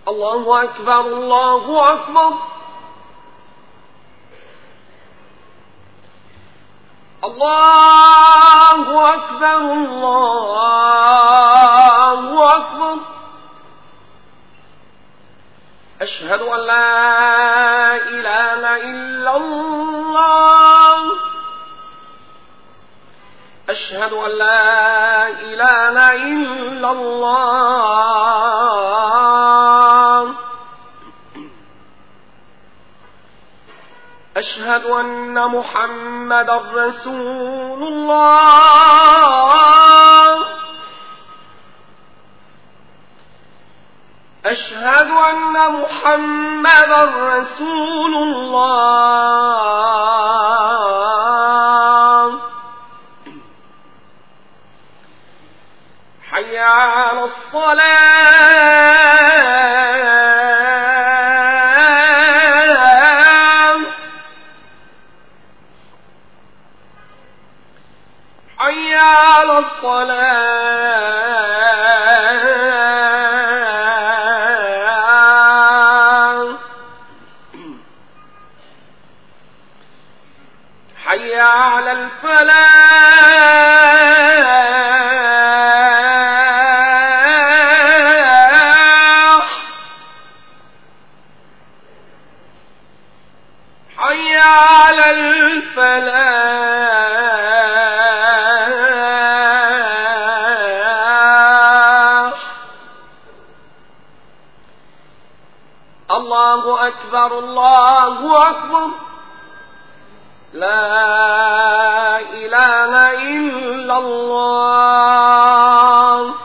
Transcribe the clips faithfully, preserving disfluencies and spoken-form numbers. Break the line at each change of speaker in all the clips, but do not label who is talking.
الله أكبر الله أكبر. الله أكبر الله أكبر. أشهد أن لا إله إلا الله. أشهد أن لا إله إلا الله. أشهد أن محمدا رسول الله. أشهد أن محمدا رسول الله. حي على الصلاة. حي على الصلاة. حي على الفلاح. حي على الفلاح. الله أكبر الله أكبر. لا إله إلا الله.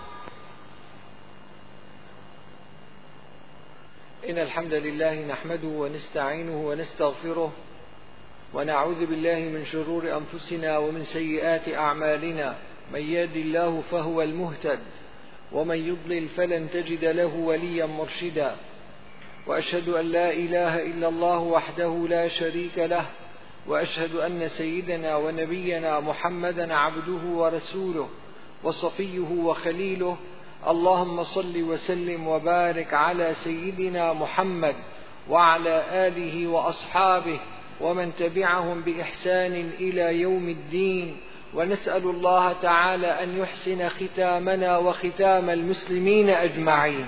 إن الحمد لله نحمده ونستعينه ونستغفره ونعوذ بالله من شرور أنفسنا ومن سيئات أعمالنا. من يهد الله فهو المهتد ومن يضلل فلن تجد له وليا مرشدا. وأشهد أن لا إله إلا الله وحده لا شريك له، وأشهد أن سيدنا ونبينا محمدا عبده ورسوله وصفيه وخليله. اللهم صل وسلم وبارك على سيدنا محمد وعلى آله وأصحابه ومن تبعهم بإحسان إلى يوم الدين. ونسأل الله تعالى أن يحسن ختامنا وختام المسلمين أجمعين.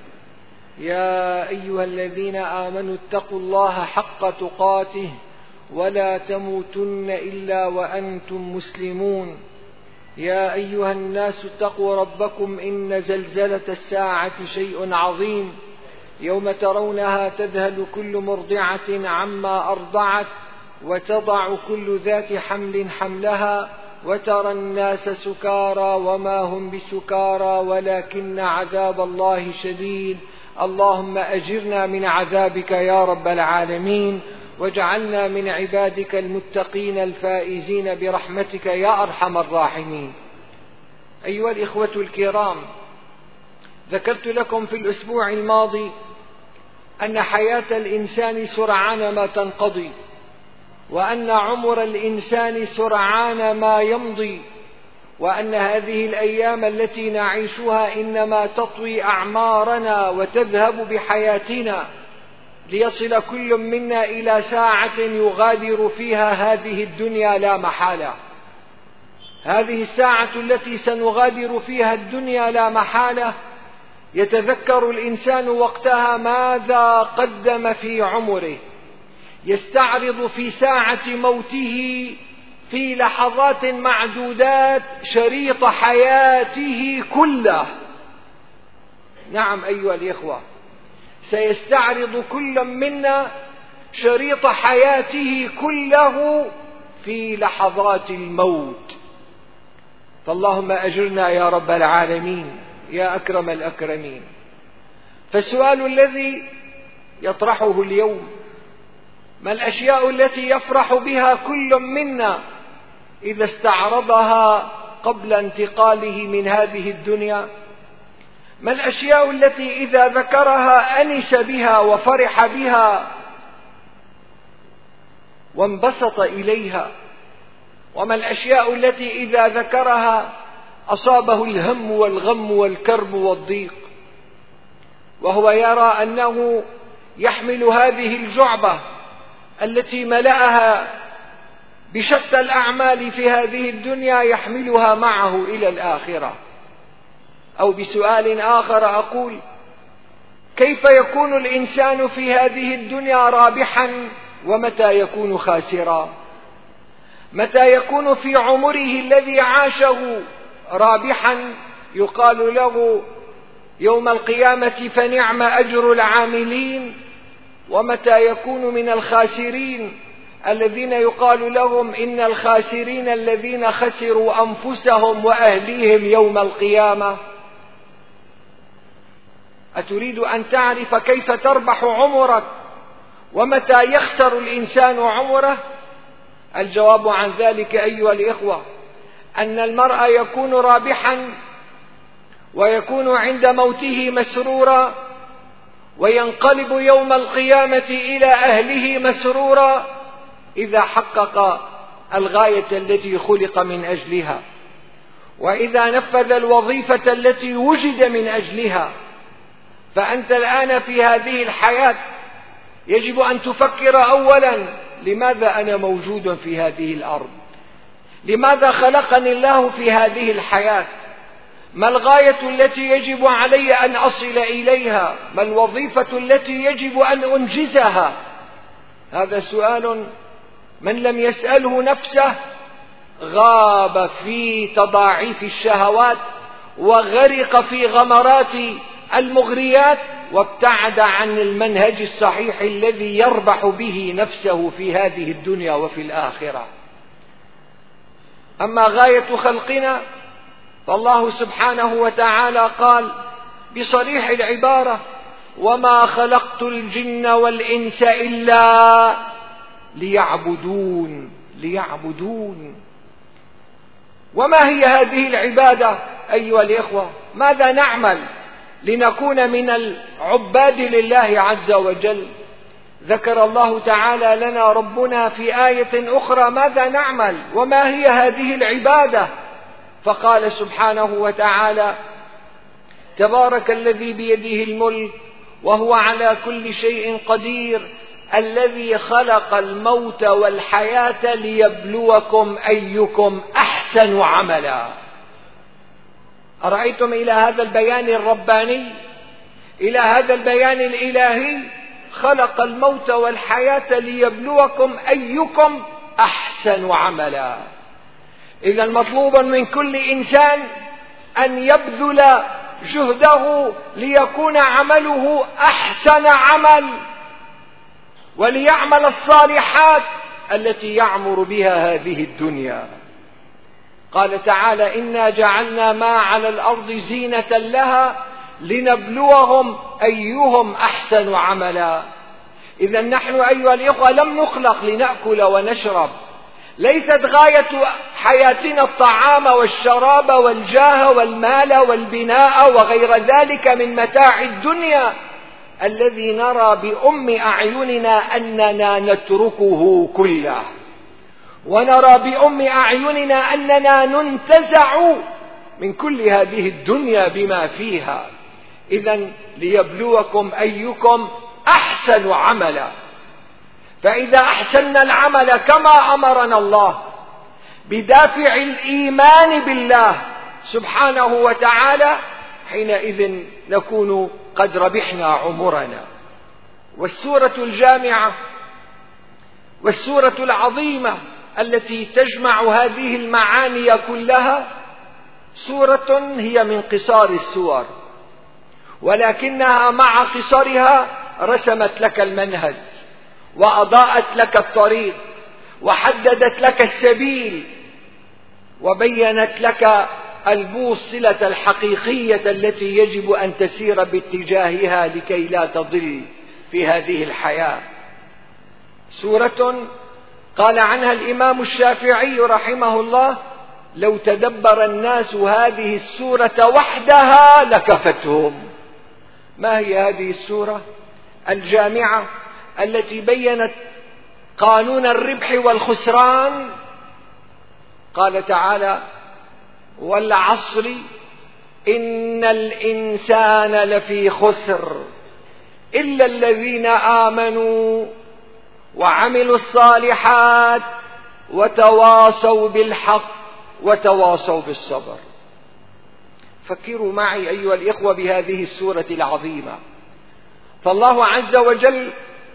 يا أيها الذين آمنوا اتقوا الله حق تقاته ولا تموتن إلا وأنتم مسلمون. يا أيها الناس اتقوا ربكم إن زلزلة الساعة شيء عظيم. يوم ترونها تذهل كل مرضعة عما أرضعت وتضع كل ذات حمل حملها وترى الناس سكارى وما هم بسكارى ولكن عذاب الله شديد. اللهم أجرنا من عذابك يا رب العالمين، واجعلنا من عبادك المتقين الفائزين برحمتك يا أرحم الراحمين. أيها الإخوة الكرام، ذكرت لكم في الأسبوع الماضي أن حياة الإنسان سرعان ما تنقضي، وأن عمر الإنسان سرعان ما يمضي، وأن هذه الأيام التي نعيشها إنما تطوي أعمارنا وتذهب بحياتنا، ليصل كل منا إلى ساعة يغادر فيها هذه الدنيا لا محالة. هذه الساعة التي سنغادر فيها الدنيا لا محالة يتذكر الإنسان وقتها ماذا قدم في عمره، يستعرض في ساعة موته في لحظات معدودات شريط حياته كله. نعم أيها الإخوة، سيستعرض كل منا شريط حياته كله في لحظات الموت. فاللهم أجرنا يا رب العالمين يا أكرم الأكرمين. فالسؤال الذي يطرحه اليوم: ما الأشياء التي يفرح بها كل منا إذا استعرضها قبل انتقاله من هذه الدنيا؟ ما الأشياء التي إذا ذكرها أنس بها وفرح بها وانبسط إليها؟ وما الأشياء التي إذا ذكرها أصابه الهم والغم والكرب والضيق؟ وهو يرى أنه يحمل هذه الجعبة التي ملأها بشتى الأعمال في هذه الدنيا يحملها معه إلى الآخرة. أو بسؤال آخر أقول: كيف يكون الإنسان في هذه الدنيا رابحا ومتى يكون خاسرا؟ متى يكون في عمره الذي عاشه رابحا يقال له يوم القيامة فنعم أجر العاملين، ومتى يكون من الخاسرين الذين يقال لهم إن الخاسرين الذين خسروا أنفسهم وأهليهم يوم القيامة؟ أتريد أن تعرف كيف تربح عمرك ومتى يخسر الإنسان عمره؟ الجواب عن ذلك أيها الإخوة أن المرء يكون رابحا ويكون عند موته مسرورا، وينقلب يوم القيامة إلى أهله مسرورا إذا حقق الغاية التي خلق من أجلها، وإذا نفذ الوظيفة التي وجد من أجلها. فأنت الآن في هذه الحياة يجب أن تفكر أولا: لماذا أنا موجود في هذه الأرض؟ لماذا خلقني الله في هذه الحياة؟ ما الغاية التي يجب علي أن أصل إليها؟ ما الوظيفة التي يجب أن أنجزها؟ هذا سؤال من لم يسأله نفسه غاب في تضاعيف الشهوات وغرق في غمرات المغريات وابتعد عن المنهج الصحيح الذي يربح به نفسه في هذه الدنيا وفي الآخرة. أما غاية خلقنا فالله سبحانه وتعالى قال بصريح العبارة: وما خلقت الجن والإنس إلا ليعبدون ليعبدون. وما هي هذه العبادة أيها الإخوة؟ ماذا نعمل لنكون من العباد لله عز وجل؟ ذكر الله تعالى لنا ربنا في آية أخرى ماذا نعمل وما هي هذه العبادة، فقال سبحانه وتعالى: تبارك الذي بيده الملك وهو على كل شيء قدير الذي خلق الموت والحياة ليبلوكم أيكم أحسن عملا. أرأيتم إلى هذا البيان الرباني، إلى هذا البيان الإلهي؟ خلق الموت والحياة ليبلوكم أيكم أحسن عملا. إذا مطلوب من كل إنسان أن يبذل جهده ليكون عمله أحسن عمل، وليعمل الصالحات التي يعمر بها هذه الدنيا. قال تعالى: إنا جعلنا ما على الأرض زينة لها لنبلوهم أيهم أحسن عملا. إذا نحن أيها الإخوة لم نخلق لنأكل ونشرب، ليست غاية حياتنا الطعام والشراب والجاه والمال والبناء وغير ذلك من متاع الدنيا الذي نرى بأم أعيننا أننا نتركه كله، ونرى بأم أعيننا أننا ننتزع من كل هذه الدنيا بما فيها. إذن ليبلوكم أيكم أحسن عملا. فإذا أحسننا العمل كما أمرنا الله بدافع الإيمان بالله سبحانه وتعالى، حينئذ نكون قد ربحنا عمرنا. والسورة الجامعة والسورة العظيمة التي تجمع هذه المعاني كلها سورة هي من قصار السور، ولكنها مع قصرها رسمت لك المنهج وأضاءت لك الطريق وحددت لك السبيل وبينت لك البوصلة الحقيقية التي يجب أن تسير باتجاهها لكي لا تضل في هذه الحياة. سورة قال عنها الإمام الشافعي رحمه الله: لو تدبر الناس هذه السورة وحدها لكفتهم. ما هي هذه السورة الجامعة التي بينت قانون الربح والخسران؟ قال تعالى: والعصر إن الإنسان لفي خسر إلا الذين آمنوا وعملوا الصالحات وتواصوا بالحق وتواصوا بالصبر. فكروا معي أيها الإخوة بهذه السورة العظيمة، فالله عز وجل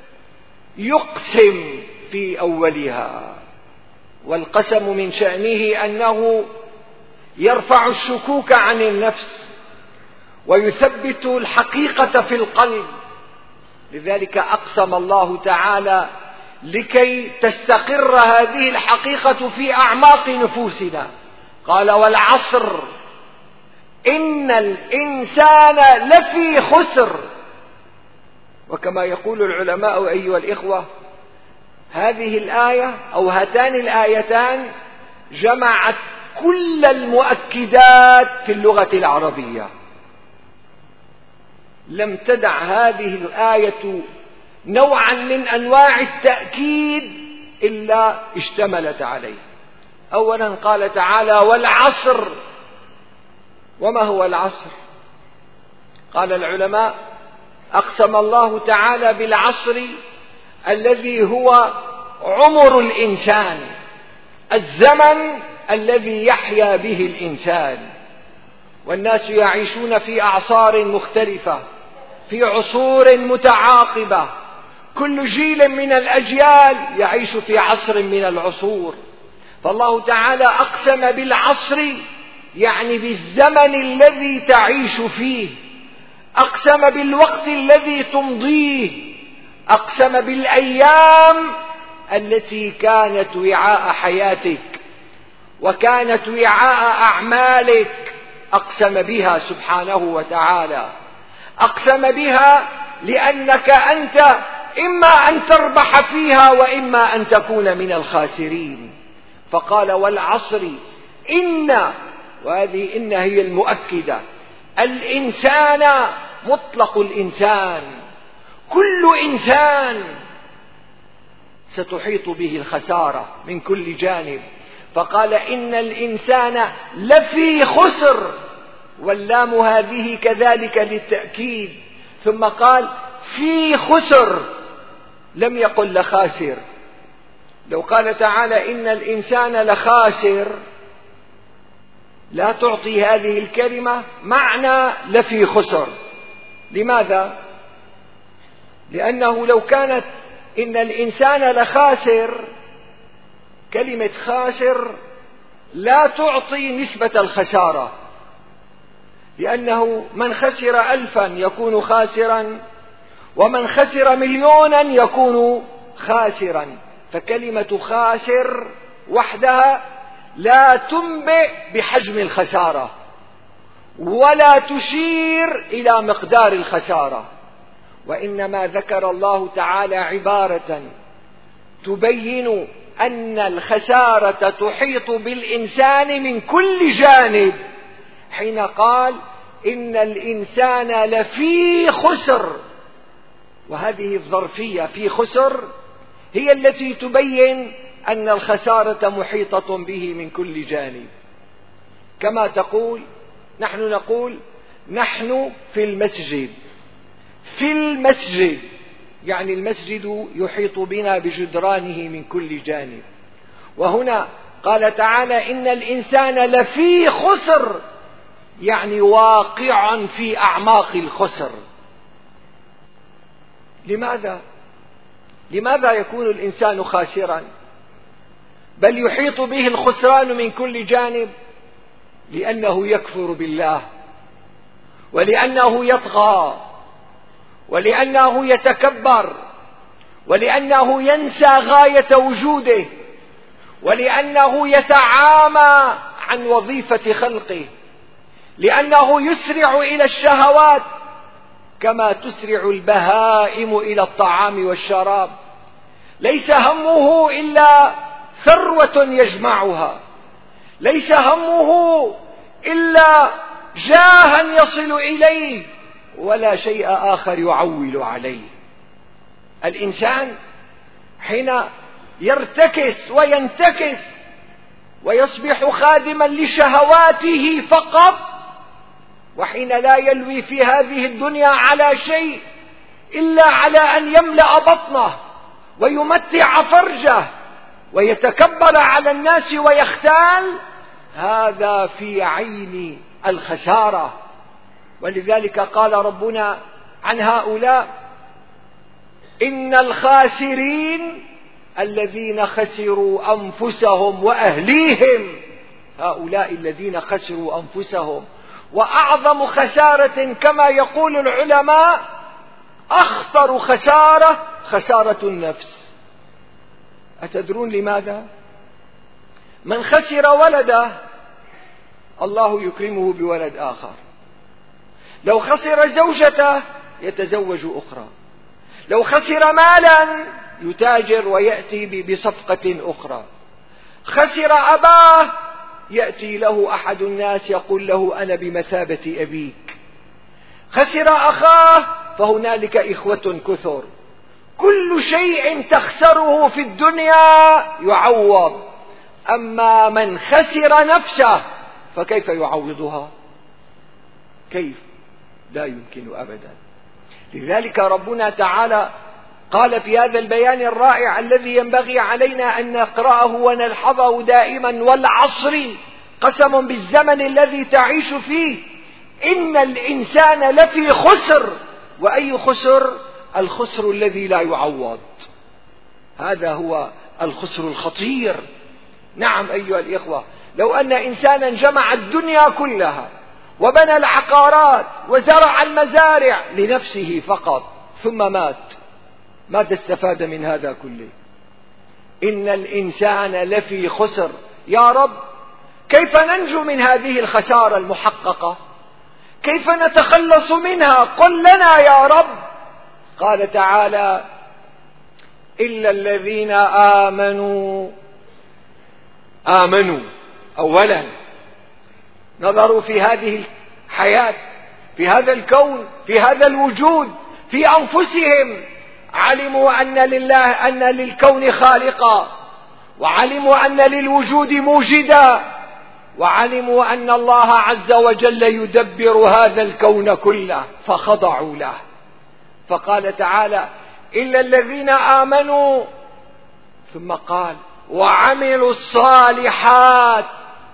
يقسم في أولها، والقسم من شأنه أنه يرفع الشكوك عن النفس ويثبت الحقيقة في القلب. لذلك أقسم الله تعالى لكي تستقر هذه الحقيقة في أعماق نفوسنا، قال والعصر إن الإنسان لفي خسر. وكما يقول العلماء أيها الإخوة، هذه الآية أو هاتان الآيتان جمعت كل المؤكدات في اللغة العربية، لم تدع هذه الآية نوعا من أنواع التأكيد إلا اشتملت عليه. أولا قال تعالى والعصر. وما هو العصر؟ قال العلماء أقسم الله تعالى بالعصر الذي هو عمر الإنسان، الزمن الذي يحيا به الإنسان. والناس يعيشون في أعصار مختلفة، في عصور متعاقبة، كل جيل من الأجيال يعيش في عصر من العصور. فالله تعالى أقسم بالعصر يعني بالزمن الذي تعيش فيه، أقسم بالوقت الذي تمضيه، أقسم بالأيام التي كانت وعاء حياتك وكانت وعاء أعمالك، أقسم بها سبحانه وتعالى. أقسم بها لأنك أنت إما أن تربح فيها وإما أن تكون من الخاسرين. فقال والعصر إن، وهذه إن هي المؤكدة، الإنسان مطلق الإنسان، كل إنسان ستحيط به الخسارة من كل جانب. فقال إن الإنسان لفي خسر، واللام هذه كذلك للتأكيد. ثم قال في خسر، لم يقل لخاسر. لو قال تعالى إن الإنسان لخاسر لا تعطي هذه الكلمة معنى لفي خسر. لماذا؟ لأنه لو كانت إن الإنسان لخاسر، كلمة خاسر لا تعطي نسبة الخسارة، لأنه من خسر ألفا يكون خاسرا، ومن خسر مليونا يكون خاسرا. فكلمة خاسر وحدها لا تنبئ بحجم الخسارة ولا تشير إلى مقدار الخسارة، وإنما ذكر الله تعالى عبارة تبين أن الخسارة تحيط بالإنسان من كل جانب، حين قال إن الإنسان لفي خسر. وهذه الظرفية في خسر هي التي تبين أن الخسارة محيطة به من كل جانب. كما تقول، نحن نقول نحن في المسجد، في المسجد يعني المسجد يحيط بنا بجدرانه من كل جانب. وهنا قال تعالى إن الإنسان لفي خسر، يعني واقع في أعماق الخسر. لماذا؟ لماذا يكون الإنسان خاسرا بل يحيط به الخسران من كل جانب؟ لأنه يكفر بالله، ولأنه يطغى، ولأنه يتكبر، ولأنه ينسى غاية وجوده، ولأنه يتعامى عن وظيفة خلقه، لأنه يسرع إلى الشهوات كما تسرع البهائم إلى الطعام والشراب. ليس همه إلا ثروة يجمعها، ليس همه إلا جاها يصل إليه، ولا شيء آخر يعول عليه. الإنسان حين يرتكس وينتكس ويصبح خادما لشهواته فقط، وحين لا يلوي في هذه الدنيا على شيء إلا على أن يملأ بطنه ويمتع فرجه ويتكبر على الناس ويختال، هذا في عين الخسارة. ولذلك قال ربنا عن هؤلاء: إن الخاسرين الذين خسروا أنفسهم وأهليهم. هؤلاء الذين خسروا أنفسهم. وأعظم خسارة كما يقول العلماء، أخطر خسارة خسارة النفس. أتدرون لماذا؟ من خسر ولده الله يكرمه بولد آخر، لو خسر زوجته يتزوج أخرى، لو خسر مالا يتاجر ويأتي بصفقة أخرى، خسر أباه يأتي له أحد الناس يقول له أنا بمثابة أبيك، خسر أخاه فهنالك إخوة كثر. كل شيء تخسره في الدنيا يعوض، أما من خسر نفسه فكيف يعوضها؟ كيف؟ لا يمكن أبدا. لذلك ربنا تعالى قال في هذا البيان الرائع الذي ينبغي علينا أن نقرأه ونلحظه دائما: والعصر، قسم بالزمن الذي تعيش فيه، إن الإنسان لفي خسر. وأي خسر؟ الخسر الذي لا يعوض. هذا هو الخسر الخطير. نعم أيها الإخوة، لو أن إنسانا جمع الدنيا كلها وبنى العقارات وزرع المزارع لنفسه فقط ثم مات، ماذا استفاد من هذا كله؟ إن الإنسان لفي خسر. يا رب، كيف ننجو من هذه الخسارة المحققة؟ كيف نتخلص منها؟ قل لنا يا رب. قال تعالى: إلا الذين آمنوا. آمنوا أولا، نظروا في هذه الحياة، في هذا الكون، في هذا الوجود، في أنفسهم، علموا أن لله أن للكون خالقا، وعلموا أن للوجود موجدا، وعلموا أن الله عز وجل يدبر هذا الكون كله، فخضعوا له. فقال تعالى: إلا الذين آمنوا، ثم قال: وعملوا الصالحات.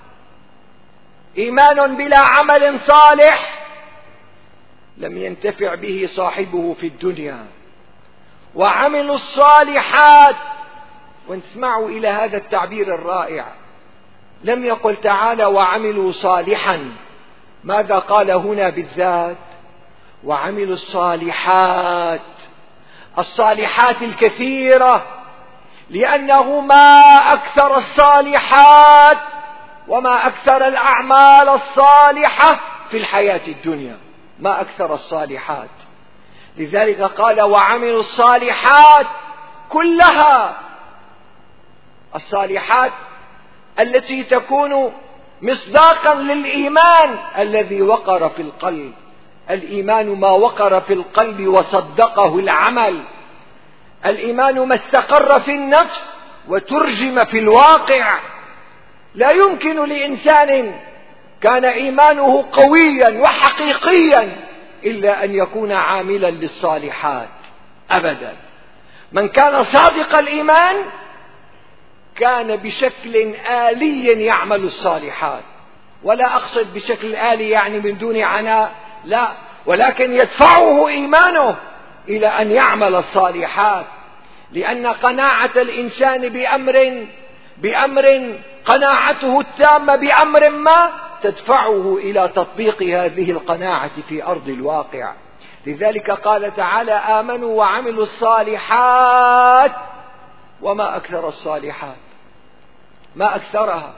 إيمان بلا عمل صالح لم ينتفع به صاحبه في الدنيا. وعملوا الصالحات. واسمعوا إلى هذا التعبير الرائع، لم يقل تعالى وعملوا صالحا، ماذا قال هنا بالذات؟ وعملوا الصالحات، الصالحات الكثيرة، لأنه ما أكثر الصالحات وما أكثر الأعمال الصالحة في الحياة الدنيا، ما أكثر الصالحات. لذلك قال وعملوا الصالحات كلها، الصالحات التي تكون مصداقا للإيمان الذي وقر في القلب. الإيمان ما وقر في القلب وصدقه العمل، الإيمان ما استقر في النفس وترجم في الواقع. لا يمكن لإنسان كان إيمانه قويا وحقيقيا إلا أن يكون عاملا للصالحات أبدا. من كان صادق الإيمان كان بشكل آلي يعمل الصالحات، ولا أقصد بشكل آلي يعني من دون عناء، لا، ولكن يدفعه إيمانه إلى أن يعمل الصالحات، لأن قناعة الإنسان بأمر بأمر قناعته التامة بأمر ما تدفعه إلى تطبيق هذه القناعة في أرض الواقع. لذلك قال تعالى آمنوا وعملوا الصالحات. وما أكثر الصالحات، ما أكثرها؟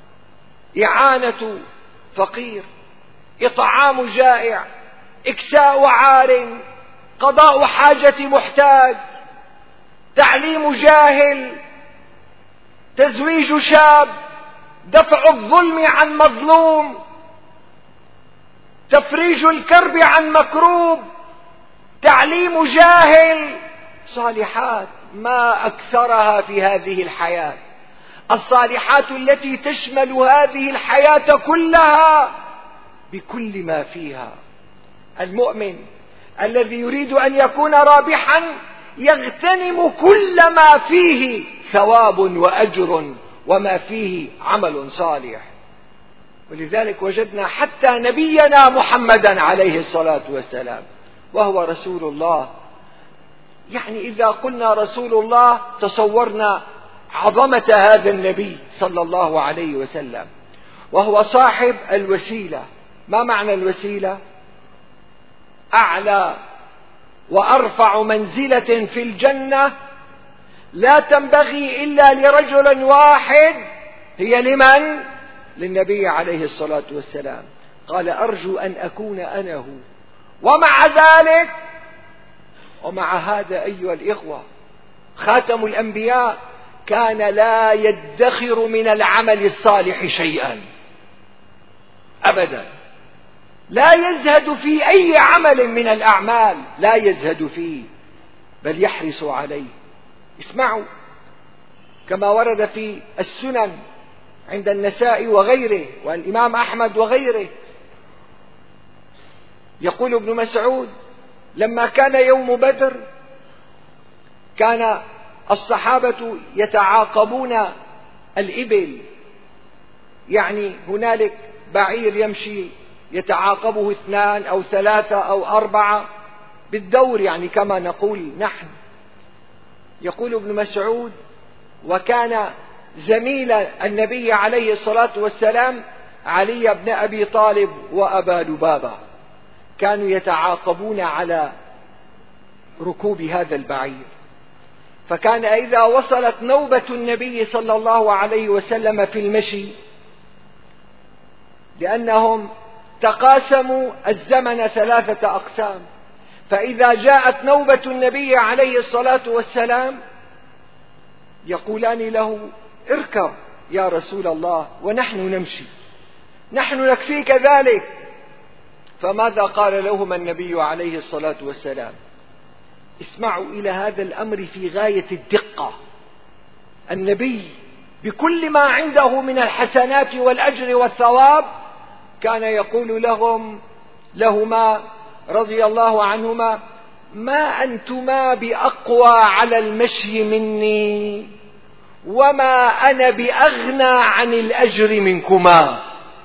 إعانة فقير، إطعام جائع، إكساء عار، قضاء حاجة محتاج، تعليم جاهل، تزويج شاب، دفع الظلم عن مظلوم، تفريج الكرب عن مكروب، تعليم جاهل. صالحات ما أكثرها في هذه الحياة، الصالحات التي تشمل هذه الحياة كلها. بكل ما فيها. المؤمن الذي يريد أن يكون رابحا يغتنم كل ما فيه ثواب وأجر وما فيه عمل صالح. ولذلك وجدنا حتى نبينا محمدا عليه الصلاة والسلام وهو رسول الله، يعني إذا قلنا رسول الله تصورنا عظمة هذا النبي صلى الله عليه وسلم، وهو صاحب الوسيلة. ما معنى الوسيلة؟ أعلى وأرفع منزلة في الجنة لا تنبغي إلا لرجل واحد، هي لمن؟ للنبي عليه الصلاة والسلام. قال أرجو أن أكون أنا هو. ومع ذلك ومع هذا أيها الإخوة خاتم الأنبياء كان لا يدخر من العمل الصالح شيئا أبدا، لا يزهد في أي عمل من الأعمال، لا يزهد فيه بل يحرص عليه. اسمعوا كما ورد في السنن عند النسائي وغيره والإمام أحمد وغيره، يقول ابن مسعود لما كان يوم بدر كان الصحابة يتعاقبون الإبل، يعني هنالك بعير يمشي يتعاقبه اثنان أو ثلاثة أو أربعة بالدور، يعني كما نقول نحن. يقول ابن مسعود وكان زميل النبي عليه الصلاة والسلام علي بن أبي طالب وأبا لبابة كانوا يتعاقبون على ركوب هذا البعير، فكان إذا وصلت نوبة النبي صلى الله عليه وسلم في المشي، لأنهم تقاسموا الزمن ثلاثة أقسام، فإذا جاءت نوبة النبي عليه الصلاة والسلام يقولان له اركب يا رسول الله ونحن نمشي، نحن نكفيك ذلك. فماذا قال لهما النبي عليه الصلاة والسلام؟ اسمعوا إلى هذا الأمر في غاية الدقة. النبي بكل ما عنده من الحسنات والأجر والثواب كان يقول لهم لهما رضي الله عنهما ما أنتما بأقوى على المشي مني وما أنا بأغنى عن الأجر منكما،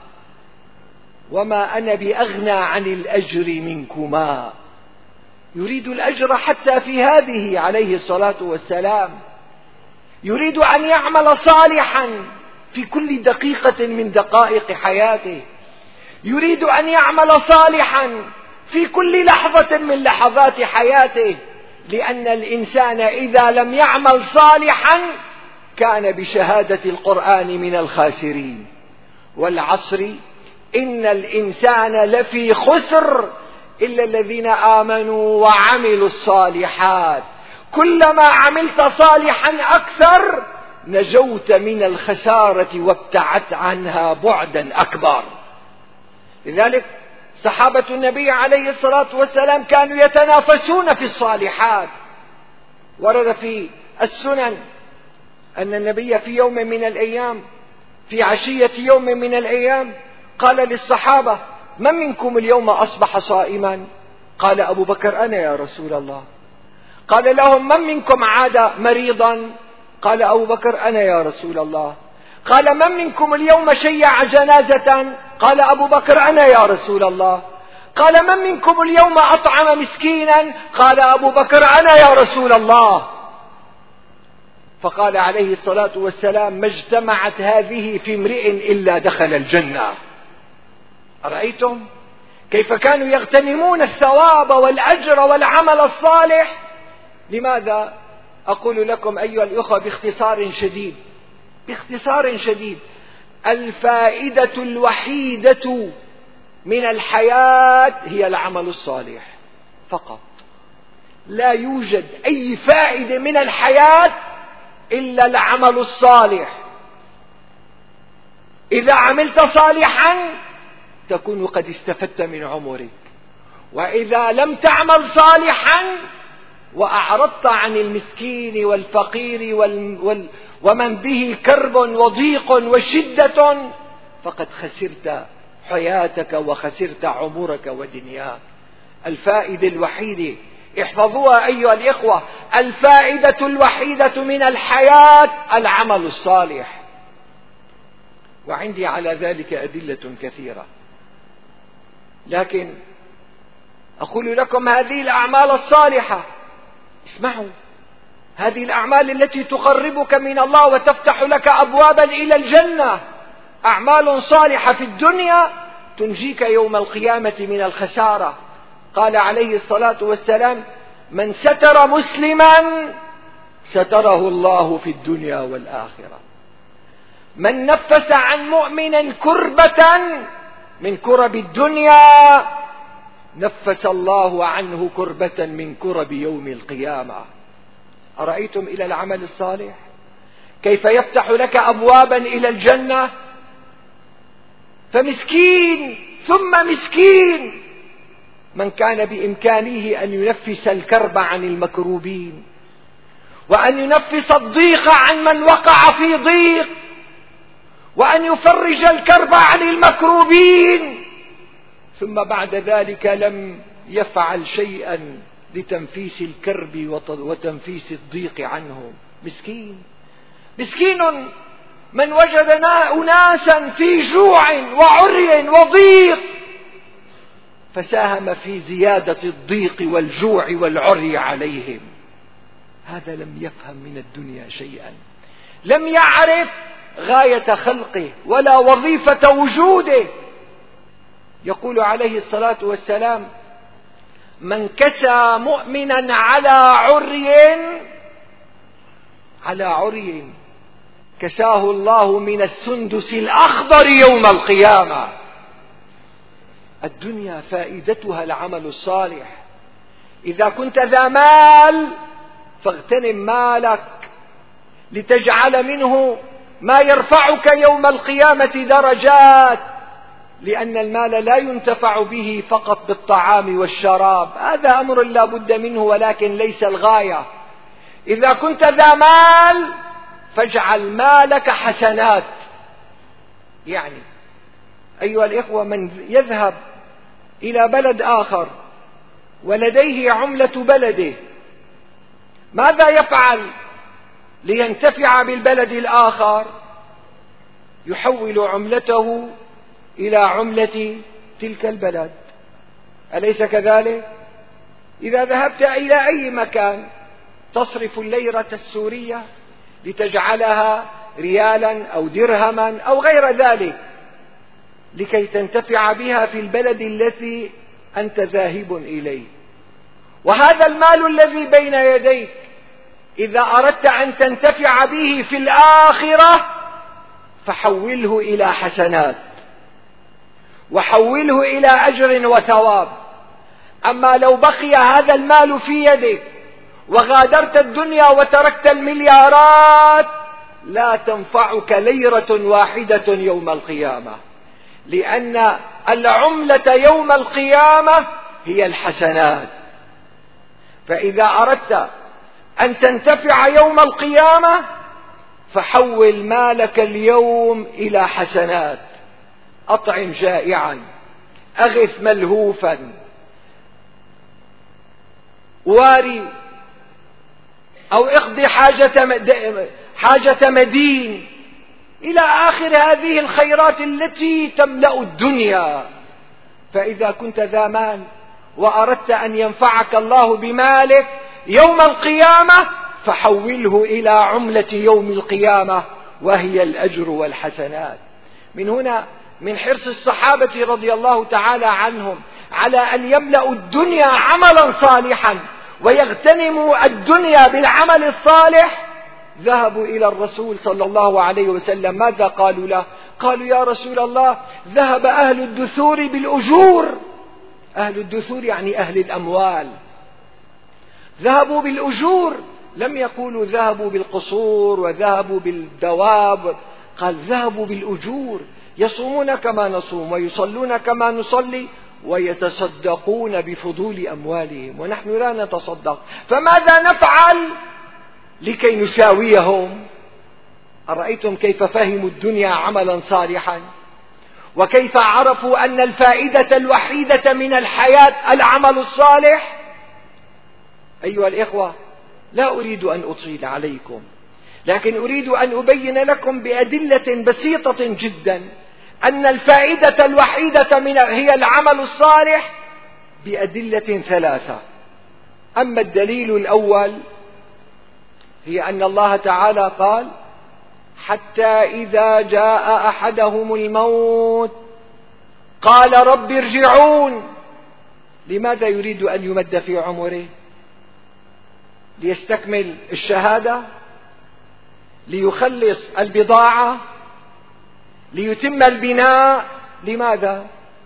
وما أنا بأغنى عن الأجر منكما. يريد الأجر حتى في هذه عليه الصلاة والسلام، يريد أن يعمل صالحا في كل دقيقة من دقائق حياته، يريد أن يعمل صالحا في كل لحظة من لحظات حياته، لأن الإنسان إذا لم يعمل صالحا كان بشهادة القرآن من الخاسرين. والعصر إن الإنسان لفي خسر إلا الذين آمنوا وعملوا الصالحات. كلما عملت صالحا أكثر نجوت من الخسارة وابتعدت عنها بعدا أكبر. لذلك صحابة النبي عليه الصلاة والسلام كانوا يتنافسون في الصالحات. ورد في السنن أن النبي في يوم من الأيام في عشية يوم من الأيام قال للصحابة من منكم اليوم أصبح صائما؟ قال أبو بكر أنا يا رسول الله. قال لهم من منكم عاد مريضا؟ قال أبو بكر أنا يا رسول الله. قال من منكم اليوم شيع جنازة؟ قال أبو بكر أنا يا رسول الله. قال من منكم اليوم أطعم مسكينا؟ قال أبو بكر أنا يا رسول الله. فقال عليه الصلاة والسلام ما اجتمعت هذه في امرئ إلا دخل الجنة. أرأيتم كيف كانوا يغتنمون الثواب والأجر والعمل الصالح؟ لماذا؟ أقول لكم أيها الأخوة باختصار شديد باختصار شديد الفائدة الوحيدة من الحياة هي العمل الصالح فقط. لا يوجد أي فائدة من الحياة إلا العمل الصالح. إذا عملت صالحا تكون قد استفدت من عمرك، وإذا لم تعمل صالحا وأعرضت عن المسكين والفقير وال... وال... ومن به كرب وضيق وشدة فقد خسرت حياتك وخسرت عمرك ودنياك. الفائدة الوحيدة، احفظوها أيها الإخوة، الفائدة الوحيدة من الحياة العمل الصالح. وعندي على ذلك أدلة كثيرة، لكن أقول لكم هذه الأعمال الصالحة، اسمعوا، هذه الأعمال التي تقربك من الله وتفتح لك أبوابا إلى الجنة، أعمال صالحة في الدنيا تنجيك يوم القيامة من الخسارة. قال عليه الصلاة والسلام: من ستر مسلما ستره الله في الدنيا والآخرة. من نفس عن مؤمن كربة من كرب الدنيا نفس الله عنه كربة من كرب يوم القيامة. أرأيتم إلى العمل الصالح كيف يفتح لك أبوابا إلى الجنة؟ فمسكين ثم مسكين من كان بإمكانه أن ينفس الكرب عن المكروبين، وأن ينفس الضيق عن من وقع في ضيق، وأن يفرج الكرب عن المكروبين، ثم بعد ذلك لم يفعل شيئا لتنفيس الكرب وتنفيس الضيق عنه. مسكين مسكين من وجد أناسا في جوع وعري وضيق فساهم في زيادة الضيق والجوع والعري عليهم. هذا لم يفهم من الدنيا شيئا، لم يعرف غاية خلقه ولا وظيفة وجوده. يقول عليه الصلاة والسلام: من كسى مؤمنا على عري على عري كساه الله من السندس الأخضر يوم القيامة. الدنيا فائدتها العمل الصالح. إذا كنت ذا مال فاغتنم مالك لتجعل منه ما يرفعك يوم القيامة درجات، لأن المال لا ينتفع به فقط بالطعام والشراب، هذا أمر لا بد منه ولكن ليس الغاية. إذا كنت ذا مال فاجعل مالك حسنات. يعني أيها الإخوة، من يذهب إلى بلد آخر ولديه عملة بلده ماذا يفعل لينتفع بالبلد الآخر؟ يحول عملته إلى عملة تلك البلد، أليس كذلك؟ إذا ذهبت إلى أي مكان تصرف الليرة السورية لتجعلها ريالا أو درهما أو غير ذلك لكي تنتفع بها في البلد الذي أنت ذاهب إليه. وهذا المال الذي بين يديك إذا أردت أن تنتفع به في الآخرة فحوله إلى حسنات وحوله إلى أجر وثواب. أما لو بقي هذا المال في يدك وغادرت الدنيا وتركت المليارات لا تنفعك ليرة واحدة يوم القيامة، لأن العملة يوم القيامة هي الحسنات. فإذا أردت أن تنتفع يوم القيامة فحول مالك اليوم إلى حسنات. أطعم جائعا، أغث ملهوفا، واري أو اقضي حاجة حاجة مدين، إلى آخر هذه الخيرات التي تملأ الدنيا. فإذا كنت ذا مال وأردت أن ينفعك الله بمالك يوم القيامة فحوله إلى عملة يوم القيامة وهي الأجر والحسنات. من هنا من حرص الصحابة رضي الله تعالى عنهم على أن يملأوا الدنيا عملا صالحا ويغتنموا الدنيا بالعمل الصالح، ذهبوا إلى الرسول صلى الله عليه وسلم. ماذا قالوا له؟ قالوا: يا رسول الله، ذهب أهل الدثور بالأجور. أهل الدثور يعني أهل الأموال، ذهبوا بالأجور، لم يقولوا ذهبوا بالقصور وذهبوا بالدواب، قال ذهبوا بالأجور، يصومون كما نصوم ويصلون كما نصلي ويتصدقون بفضول أموالهم ونحن لا نتصدق، فماذا نفعل لكي نساويهم؟ أرأيتم كيف فهموا الدنيا عملا صالحا؟ وكيف عرفوا أن الفائدة الوحيدة من الحياة العمل الصالح؟ أيها الإخوة، لا أريد أن أطيل عليكم، لكن أريد أن أبين لكم بأدلة بسيطة جدا أن الفائدة الوحيدة من هي العمل الصالح بأدلة ثلاثة. أما الدليل الأول هي أن الله تعالى قال: حتى إذا جاء أحدهم الموت قال رب ارجعون. لماذا يريد أن يمد في عمره؟ ليستكمل الشهادة؟ ليخلص البضاعة؟ ليتم البناء؟ لماذا؟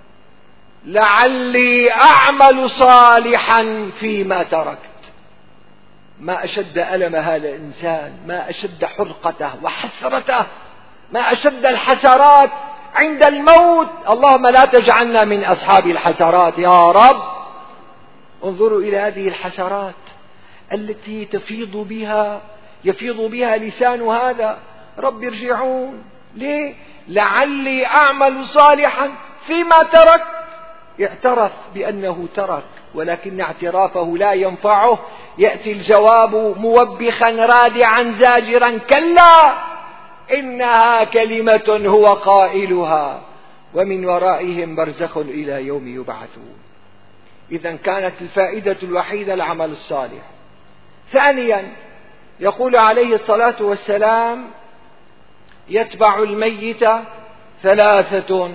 لعلي أعمل صالحا فيما تركت. ما أشد ألم هذا الإنسان، ما أشد حرقته وحسرته، ما أشد الحسرات عند الموت. اللهم لا تجعلنا من أصحاب الحسرات يا رب. انظروا إلى هذه الحسرات التي تفيض بها يفيض بها لسان هذا: رب ارجعون. ليه؟ لعلي أعمل صالحا فيما ترك. اعترف بأنه ترك، ولكن اعترافه لا ينفعه. يأتي الجواب موبخا رادعا زاجرا: كلا إنها كلمة هو قائلها ومن ورائهم برزخ إلى يوم يبعثون. إذن كانت الفائدة الوحيدة العمل الصالح. ثانيا، يقول عليه الصلاة والسلام: يتبع الميت ثلاثة: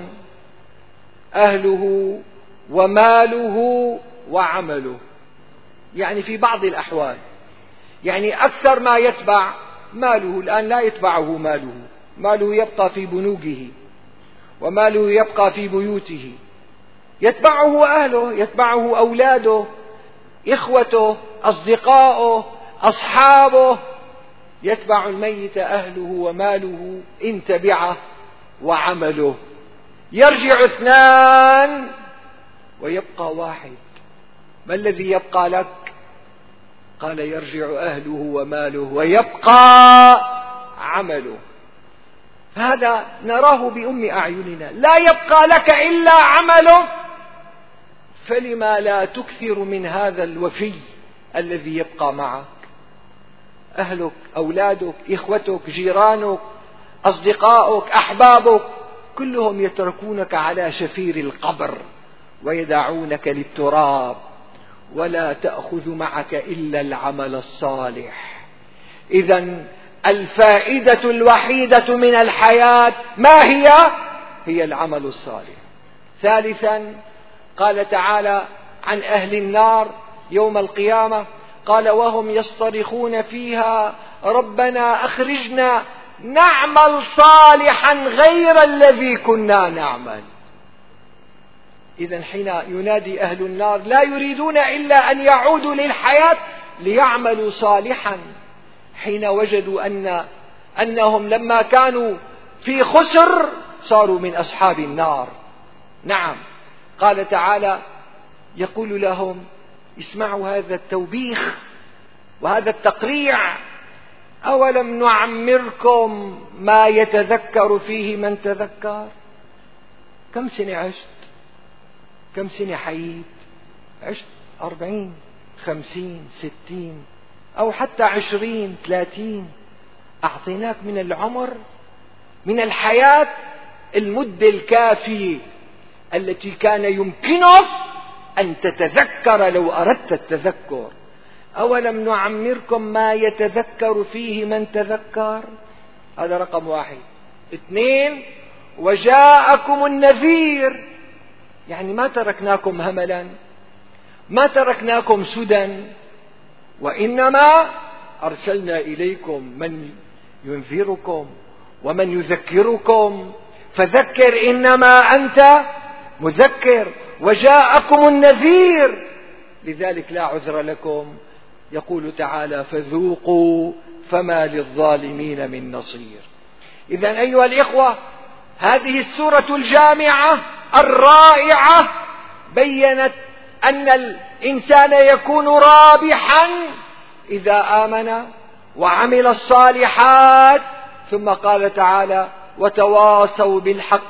أهله وماله وعمله. يعني في بعض الأحوال، يعني أكثر ما يتبع ماله. الآن لا يتبعه ماله، ماله يبقى في بنوكه وماله يبقى في بيوته. يتبعه أهله، يتبعه أولاده، إخوته، أصدقائه، أصحابه. يتبع الميت أهله وماله إن تبعه وعمله. يرجع اثنان ويبقى واحد. ما الذي يبقى لك؟ قال: يرجع أهله وماله ويبقى عمله. هذا نراه بأم أعيننا. لا يبقى لك إلا عمله، فلما لا تكثر من هذا الوفي الذي يبقى معك؟ أهلك، أولادك، إخوتك، جيرانك، أصدقائك، أحبابك، كلهم يتركونك على شفير القبر ويدعونك للتراب، ولا تأخذ معك إلا العمل الصالح. إذن الفائدة الوحيدة من الحياة ما هي؟ هي العمل الصالح. ثالثا، قال تعالى عن أهل النار يوم القيامة: قال: وهم يصطرخون فيها ربنا أخرجنا نعمل صالحا غير الذي كنا نعمل. إذن حين ينادي أهل النار لا يريدون إلا أن يعودوا للحياة ليعملوا صالحا، حين وجدوا أن أنهم لما كانوا في خسر صاروا من أصحاب النار. نعم، قال تعالى: يقول لهم: اسمعوا هذا التوبيخ وهذا التقريع: أولم نعمركم ما يتذكر فيه من تذكر؟ كم سنة عشت؟ كم سنة حييت؟ عشت أربعين، خمسين، ستين، أو حتى عشرين، ثلاثين. أعطيناك من العمر، من الحياة، المدة الكافية التي كان يمكنك أن تتذكر لو أردت التذكر. أولم نعمركم ما يتذكر فيه من تذكر؟ هذا رقم واحد. اثنين: وجاءكم النذير. يعني ما تركناكم هملا، ما تركناكم سدى، وإنما أرسلنا إليكم من ينذركم ومن يذكركم، فذكر إنما أنت مذكر. وجاءكم النذير، لذلك لا عذر لكم. يقول تعالى: فذوقوا فما للظالمين من نصير. إذن أيها الإخوة، هذه السورة الجامعة الرائعة بيّنت أن الإنسان يكون رابحا إذا آمن وعمل الصالحات. ثم قال تعالى: وتواصوا بالحق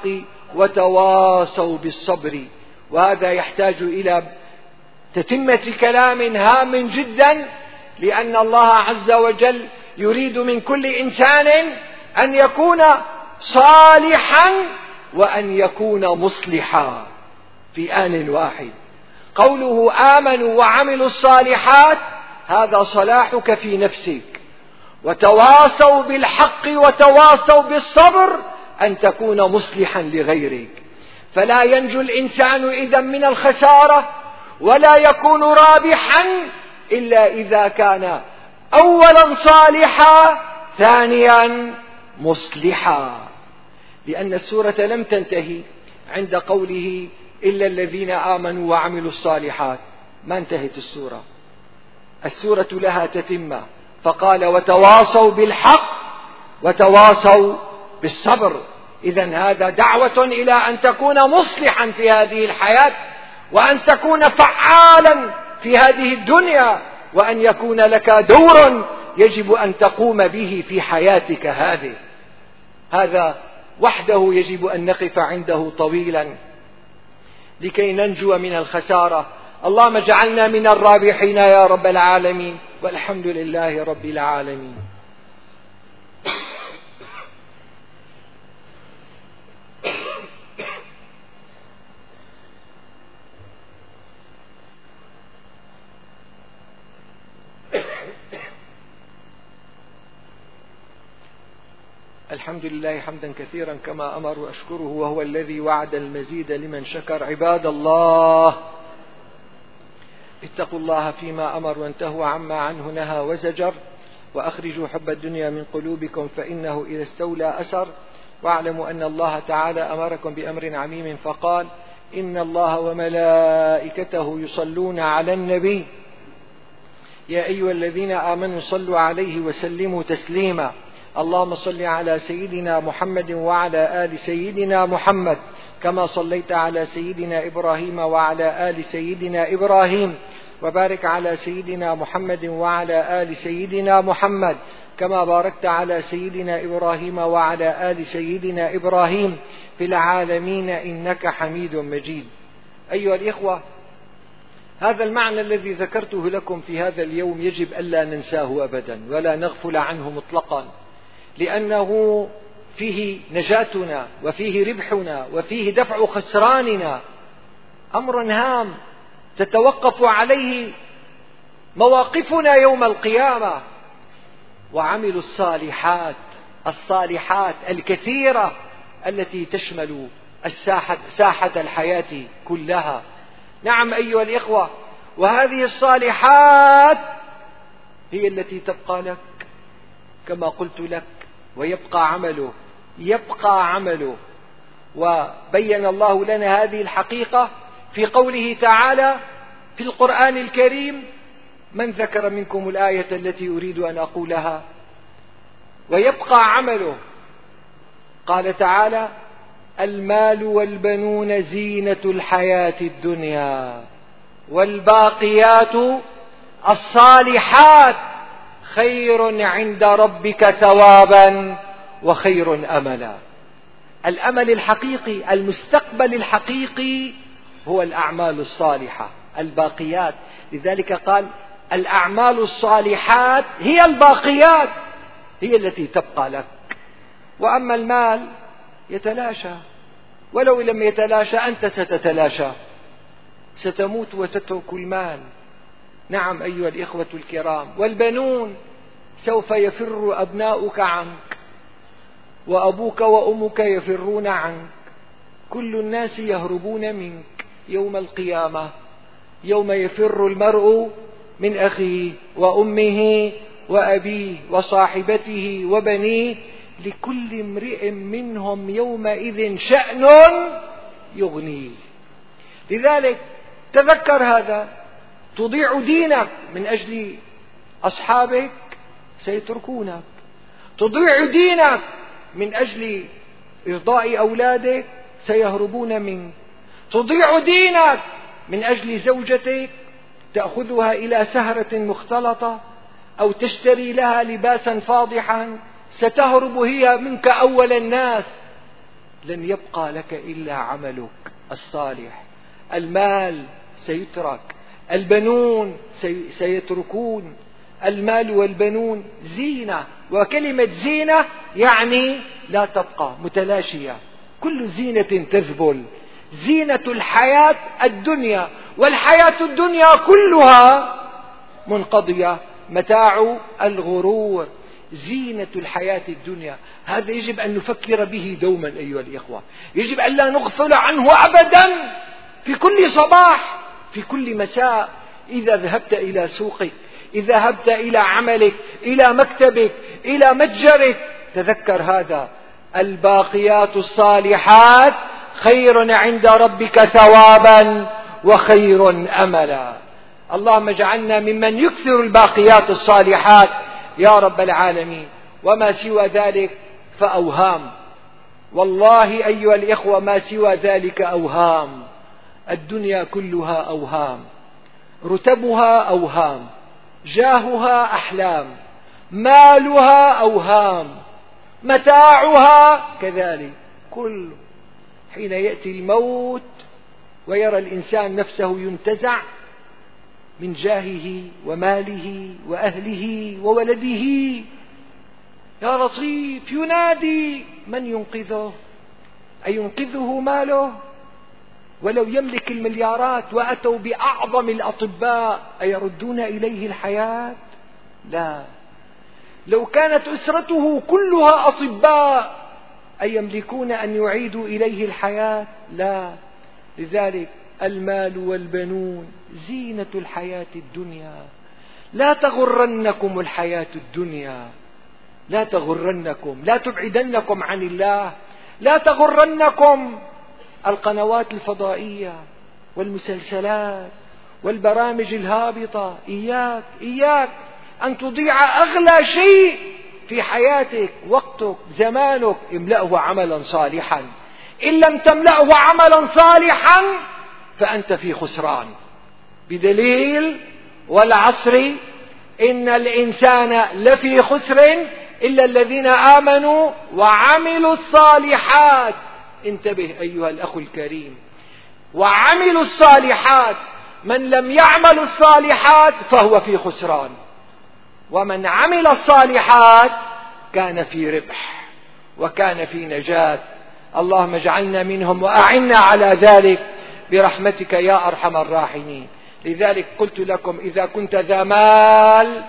وتواصوا بالصبر. وهذا يحتاج إلى تتمة كلام هام جدا، لأن الله عز وجل يريد من كل إنسان أن يكون صالحا وأن يكون مصلحا في آن واحد. قوله آمنوا وعملوا الصالحات هذا صلاحك في نفسك، وتواصوا بالحق وتواصوا بالصبر أن تكون مصلحا لغيرك. فلا ينجو الإنسان إذن من الخسارة ولا يكون رابحا إلا إذا كان أولا صالحا ثانيا مصلحا. لأن السورة لم تنتهي عند قوله إلا الذين آمنوا وعملوا الصالحات، ما انتهت السورة، السورة لها تتمة، فقال وتواصوا بالحق وتواصوا بالصبر. إذن هذا دعوة إلى أن تكون مصلحا في هذه الحياة، وأن تكون فعالا في هذه الدنيا، وأن يكون لك دور يجب أن تقوم به في حياتك هذه. هذا وحده يجب أن نقف عنده طويلا لكي ننجو من الخسارة. اللهم اجعلنا من الرابحين يا رب العالمين، والحمد لله رب العالمين. الحمد لله حمدا كثيرا كما أمر وأشكره، وهو الذي وعد المزيد لمن شكر. عباد الله، اتقوا الله فيما أمر وانتهوا عما عنه نهى وزجر، وأخرجوا حب الدنيا من قلوبكم فإنه إذا استولى أسر. واعلموا أن الله تعالى أمركم بأمر عميم فقال إن الله وملائكته يصلون على النبي يا أيها الذين آمنوا صلوا عليه وسلموا تسليما. اللهم صل على سيدنا محمد وعلى آل سيدنا محمد كما صليت على سيدنا إبراهيم وعلى آل سيدنا إبراهيم، وبارك على سيدنا محمد وعلى آل سيدنا محمد كما باركت على سيدنا إبراهيم وعلى آل سيدنا إبراهيم في العالمين إنك حميد مجيد. أيها الإخوة، هذا المعنى الذي ذكرته لكم في هذا اليوم يجب ألا ننساه أبدا ولا نغفل عنه مطلقا، لأنه فيه نجاتنا وفيه ربحنا وفيه دفع خسراننا، أمر هام تتوقف عليه مواقفنا يوم القيامة. وعملوا الصالحات، الصالحات الكثيرة التي تشمل الساحة ساحة الحياة كلها. نعم أيها الإخوة، وهذه الصالحات هي التي تبقى لك كما قلت لك، ويبقى عمله، يبقى عمله. وبين الله لنا هذه الحقيقة في قوله تعالى في القرآن الكريم: من ذكر منكم الآية التي أريد أن أقولها؟ ويبقى عمله. قال تعالى: المال والبنون زينة الحياة الدنيا والباقيات الصالحات خير عند ربك ثوابا وخير أملا. الأمل الحقيقي، المستقبل الحقيقي هو الأعمال الصالحة الباقيات. لذلك قال: الأعمال الصالحات هي الباقيات، هي التي تبقى لك. وأما المال يتلاشى، ولو لم يتلاشى أنت ستتلاشى، ستموت وتترك المال. نعم أيها الإخوة الكرام، والبنون سوف يفر أبناؤك عنك، وأبوك وأمك يفرون عنك، كل الناس يهربون منك يوم القيامة، يوم يفر المرء من أخيه وأمه وأبيه وصاحبته وبنيه، لكل امرئ منهم يومئذ شأن يغنيه. لذلك تذكر هذا، تضيع دينك من أجل أصحابك سيتركونك، تضيع دينك من أجل إرضاء أولادك سيهربون منك، تضيع دينك من أجل زوجتك تأخذها إلى سهرة مختلطة أو تشتري لها لباسا فاضحا ستهرب هي منك أول الناس. لن يبقى لك إلا عملك الصالح. المال سيترك، البنون سيتركون. المال والبنون زينة، وكلمة زينة يعني لا تبقى، متلاشية، كل زينة تذبل. زينة الحياة الدنيا، والحياة الدنيا كلها منقضية، متاع الغرور. زينة الحياة الدنيا، هذا يجب أن نفكر به دوما أيها الإخوة، يجب أن لا نغفل عنه أبدا، في كل صباح، في كل مساء. إذا ذهبت إلى سوقك، إذا ذهبت إلى عملك، إلى مكتبك، إلى متجرك، تذكر هذا: الباقيات الصالحات خير عند ربك ثوابا وخير أملا. اللهم اجعلنا ممن يكثر الباقيات الصالحات يا رب العالمين. وما سوى ذلك فأوهام، والله أيها الإخوة ما سوى ذلك أوهام. الدنيا كلها أوهام، رتبها أوهام، جاهها أحلام، مالها أوهام، متاعها كذلك. كل حين يأتي الموت ويرى الإنسان نفسه ينتزع من جاهه وماله وأهله وولده، يا لطيف ينادي: من ينقذه؟ أينقذه ماله؟ ولو يملك المليارات وأتوا بأعظم الأطباء أيردون إليه الحياة؟ لا. لو كانت أسرته كلها أطباء أيملكون أن يعيدوا إليه الحياة؟ لا. لذلك المال والبنون زينة الحياة الدنيا. لا تغرنكم الحياة الدنيا، لا تغرنكم، لا تبعدنكم عن الله، لا تغرنكم القنوات الفضائية والمسلسلات والبرامج الهابطة. إياك إياك أن تضيع أغلى شيء في حياتك، وقتك، زمانك. املأه عملا صالحا، إن لم تملأه عملا صالحا فأنت في خسران. بدليل: والعصر إن الإنسان لفي خسر إلا الذين آمنوا وعملوا الصالحات. انتبه أيها الأخ الكريم، وعملوا الصالحات. من لم يعمل الصالحات فهو في خسران، ومن عمل الصالحات كان في ربح وكان في نجاة. اللهم اجعلنا منهم وأعنا على ذلك برحمتك يا أرحم الراحمين. لذلك قلت لكم: إذا كنت ذا مال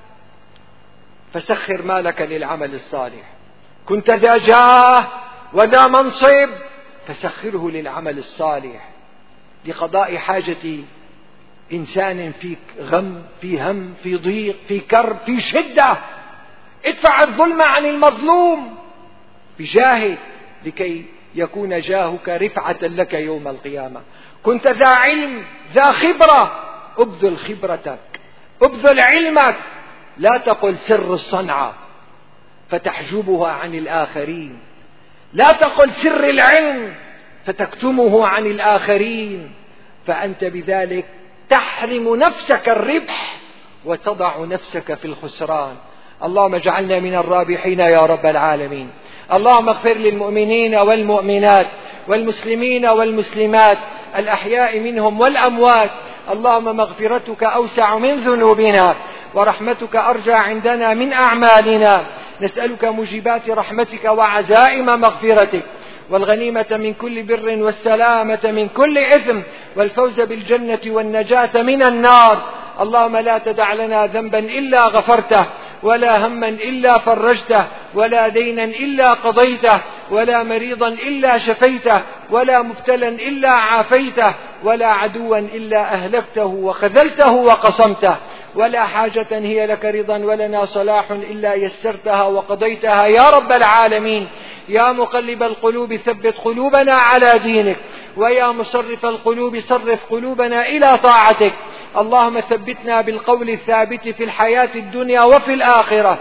فسخر مالك للعمل الصالح، كنت ذا جاه وذا منصب فسخره للعمل الصالح، لقضاء حاجة إنسان في غم، في هم، في ضيق، في كرب، في شدة. ادفع الظلم عن المظلوم بجاهك لكي يكون جاهك رفعة لك يوم القيامة. كنت ذا علم، ذا خبرة، ابذل خبرتك، ابذل علمك. لا تقل سر الصنعة فتحجبها عن الآخرين، لا تقل سر العلم فتكتمه عن الآخرين، فأنت بذلك تحرم نفسك الربح وتضع نفسك في الخسران. اللهم اجعلنا من الرابحين يا رب العالمين. اللهم اغفر للمؤمنين والمؤمنات والمسلمين والمسلمات الأحياء منهم والأموات. اللهم مغفرتك أوسع من ذنوبنا ورحمتك أرجى عندنا من أعمالنا. نسألك موجبات رحمتك وعزائم مغفرتك والغنيمة من كل بر والسلامة من كل إثم والفوز بالجنة والنجاة من النار. اللهم لا تدع لنا ذنبا إلا غفرته، ولا هما إلا فرجته، ولا دينا إلا قضيته، ولا مريضا إلا شفيته، ولا مبتلا إلا عافيته، ولا عدوا إلا أهلكته وخذلته وقصمته، ولا حاجة هي لك رضا ولنا صلاح إلا يسرتها وقضيتها يا رب العالمين. يا مقلب القلوب ثبت قلوبنا على دينك، ويا مصرف القلوب صرف قلوبنا إلى طاعتك. اللهم ثبتنا بالقول الثابت في الحياة الدنيا وفي الآخرة،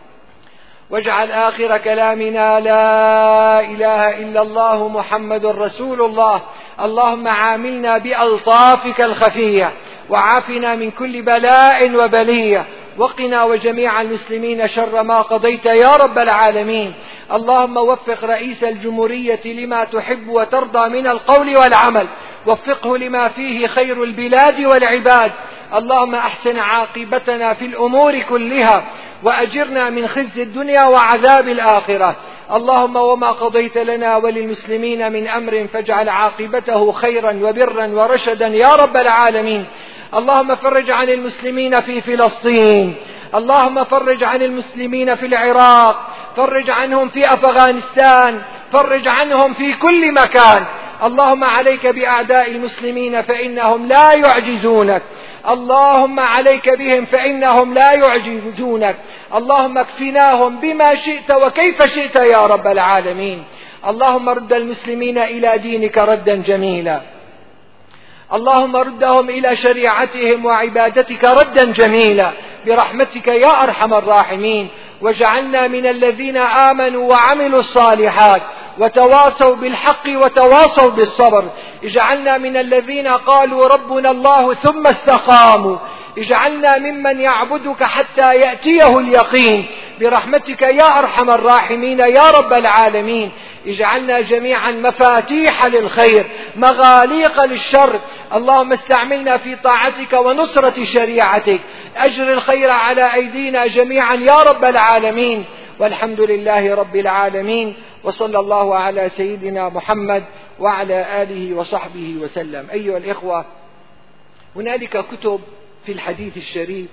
واجعل آخر كلامنا لا إله إلا الله محمد رسول الله. اللهم عاملنا بألطافك الخفية، وعافنا من كل بلاء وبلية، وقنا وجميع المسلمين شر ما قضيت يا رب العالمين. اللهم وفق رئيس الجمهورية لما تحب وترضى من القول والعمل، وفقه لما فيه خير البلاد والعباد. اللهم أحسن عاقبتنا في الأمور كلها، وأجرنا من خزي الدنيا وعذاب الآخرة. اللهم وما قضيت لنا وللمسلمين من أمر فاجعل عاقبته خيرا وبرا ورشدا يا رب العالمين. اللهم فرج عن المسلمين في فلسطين، اللهم فرج عن المسلمين في العراق، فرج عنهم في أفغانستان، فرج عنهم في كل مكان. اللهم عليك بأعداء المسلمين فإنهم لا يعجزونك، اللهم عليك بهم فإنهم لا يعجزونك. اللهم اكفناهم بما شئت وكيف شئت يا رب العالمين. اللهم رد المسلمين إلى دينك ردا جميلا، اللهم ردهم إلى شريعتهم وعبادتك ردا جميلا برحمتك يا أرحم الراحمين. وجعلنا من الذين آمنوا وعملوا الصالحات وتواصوا بالحق وتواصوا بالصبر. اجعلنا من الذين قالوا ربنا الله ثم استقاموا. اجعلنا ممن يعبدك حتى يأتيه اليقين برحمتك يا أرحم الراحمين يا رب العالمين. اجعلنا جميعا مفاتيح للخير مغاليق للشر. اللهم استعملنا في طاعتك ونصرة شريعتك. أجر الخير على أيدينا جميعا يا رب العالمين. والحمد لله رب العالمين، وصلى الله على سيدنا محمد وعلى آله وصحبه وسلم. أيها الإخوة، هنالك كتب في الحديث الشريف